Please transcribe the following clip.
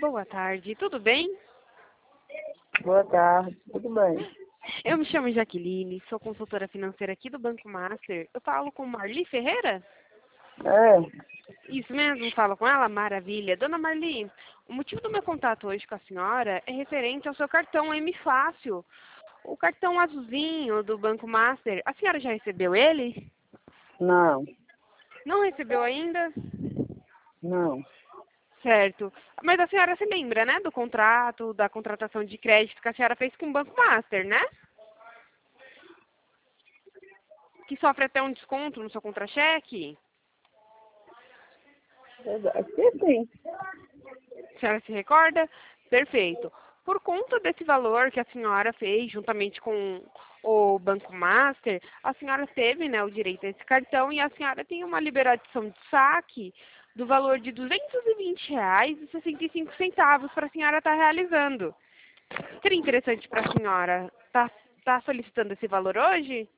boa tarde, tudo bem? Boa tarde, tudo bem? Eu me chamo Jaqueline, sou consultora financeira aqui do Banco Master. Eu falo com Marli Ferreira? Isso mesmo, falo com ela? Maravilha. Dona Marli, o motivo do meu contato hoje com a senhora é referente ao seu cartão M Fácil. O cartão azulzinho do Banco Master. A senhora já recebeu ele? Não, Não recebeu ainda? não. Certo. Mas a senhora se lembra, né, do contrato, da contratação de crédito que a senhora fez com o Banco Master, né? Que sofre até um desconto no seu contra-cheque? Acho que sim. A senhora se recorda? Perfeito. Por conta desse valor que a senhora fez juntamente com o Banco Master, a senhora teve, né, o direito a esse cartão e a senhora tem uma liberação de saque do valor de R$ 220,65 para a senhora estar realizando. Seria interessante para a senhora estar solicitando esse valor hoje?